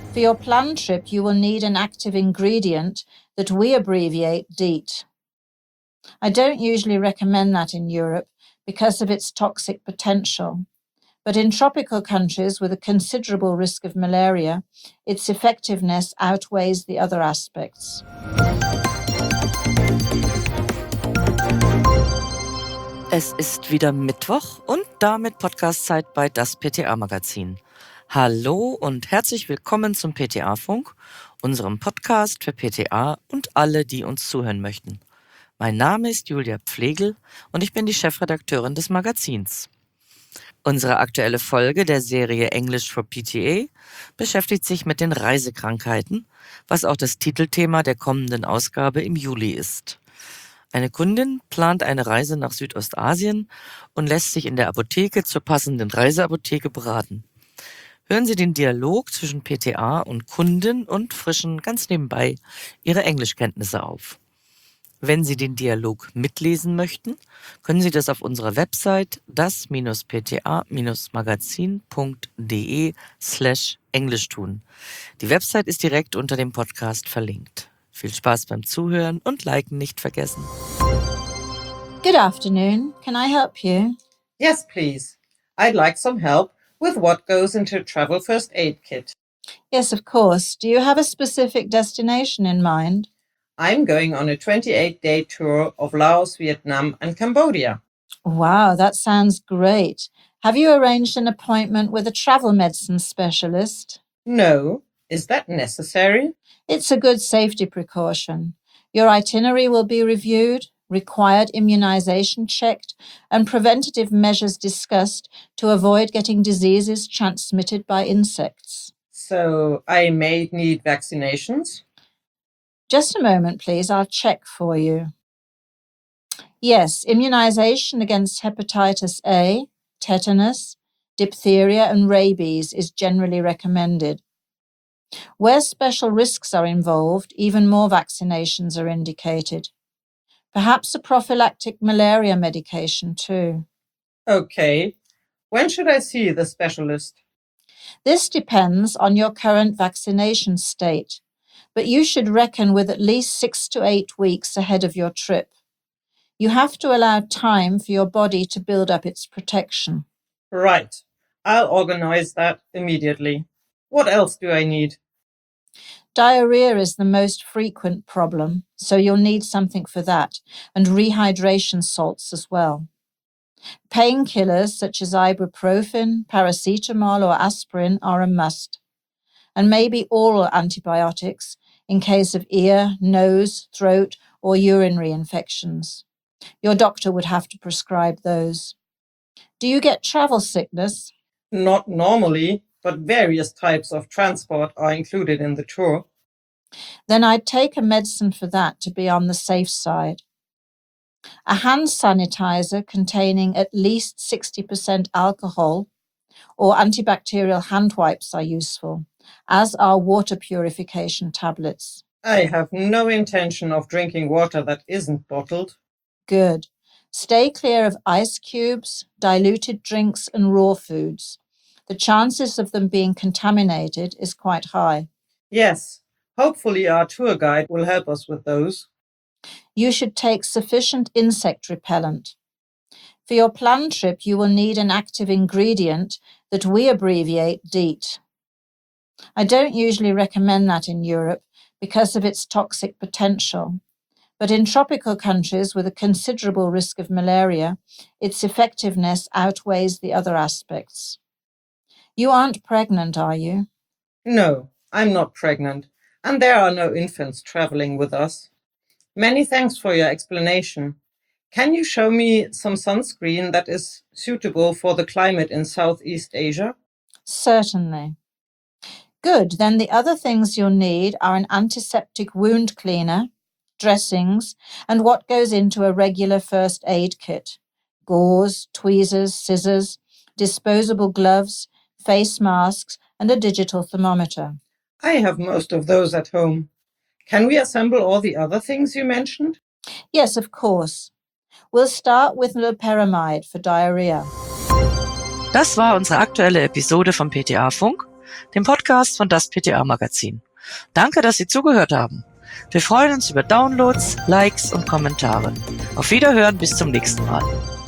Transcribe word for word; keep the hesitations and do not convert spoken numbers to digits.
For your planned trip, you will need an active ingredient that we abbreviate DEET. I don't usually recommend that in Europe because of its toxic potential, but in tropical countries with a considerable risk of malaria, its effectiveness outweighs the other aspects. Es ist wieder Mittwoch und damit Podcastzeit bei das P T A-Magazin. Hallo und herzlich willkommen zum P T A-Funk, unserem Podcast für P T A und alle, die uns zuhören möchten. Mein Name ist Julia Pflegel und ich bin die Chefredakteurin des Magazins. Unsere aktuelle Folge der Serie English for P T A beschäftigt sich mit den Reisekrankheiten, was auch das Titelthema der kommenden Ausgabe im Juli ist. Eine Kundin plant eine Reise nach Südostasien und lässt sich in der Apotheke zur passenden Reiseapotheke beraten. Hören Sie den Dialog zwischen P T A und Kundin und frischen ganz nebenbei Ihre Englischkenntnisse auf. Wenn Sie den Dialog mitlesen möchten, können Sie das auf unserer Website das-pta-magazin.de slash Englisch tun. Die Website ist direkt unter dem Podcast verlinkt. Viel Spaß beim Zuhören und Liken nicht vergessen. Good afternoon. Can I help you? Yes, please. I'd like some help with what goes into a travel first aid kit. Yes, of course. Do you have a specific destination in mind? I'm going on a twenty-eight day tour of Laos, Vietnam, and Cambodia. Wow, that sounds great. Have you arranged an appointment with a travel medicine specialist? No. Is that necessary? It's a good safety precaution. Your itinerary will be reviewed, required immunization checked, and preventative measures discussed to avoid getting diseases transmitted by insects. So I may need vaccinations? Just a moment, please. I'll check for you. Yes, immunization against hepatitis A, tetanus, diphtheria, and rabies is generally recommended. Where special risks are involved, even more vaccinations are indicated. Perhaps a prophylactic malaria medication too. Okay. When should I see the specialist? This depends on your current vaccination state, but you should reckon with at least six to eight weeks ahead of your trip. You have to allow time for your body to build up its protection. Right. I'll organize that immediately. What else do I need? Diarrhea is the most frequent problem, so you'll need something for that, and rehydration salts as well. Painkillers such as ibuprofen, paracetamol, or aspirin are a must, and maybe oral antibiotics in case of ear, nose, throat, or urinary infections. Your doctor would have to prescribe those. Do you get travel sickness? Not normally, but various types of transport are included in the tour. Then I'd take a medicine for that to be on the safe side. A hand sanitizer containing at least sixty percent alcohol or antibacterial hand wipes are useful, as are water purification tablets. I have no intention of drinking water that isn't bottled. Good. Stay clear of ice cubes, diluted drinks, and raw foods. The chances of them being contaminated is quite high. Yes. Hopefully our tour guide will help us with those. You should take sufficient insect repellent. For your planned trip, you will need an active ingredient that we abbreviate DEET. I don't usually recommend that in Europe because of its toxic potential, but in tropical countries with a considerable risk of malaria, its effectiveness outweighs the other aspects. You aren't pregnant, are you? No, I'm not pregnant, and there are no infants traveling with us. Many thanks for your explanation. Can you show me some sunscreen that is suitable for the climate in Southeast Asia? Certainly. Good. Then the other things you'll need are an antiseptic wound cleaner, dressings, and what goes into a regular first aid kit: gauze, tweezers, scissors, disposable gloves, face masks, and a digital thermometer. I have most of those at home. Can we assemble all the other things you mentioned? Yes, of course. We'll start with loperamide for diarrhea. Das war unsere aktuelle Episode vom P T A-Funk. dem Podcast von das P T A Magazin. Danke, dass Sie zugehört haben. Wir freuen uns über Downloads, Likes und Kommentare. Auf Wiederhören, bis zum nächsten Mal.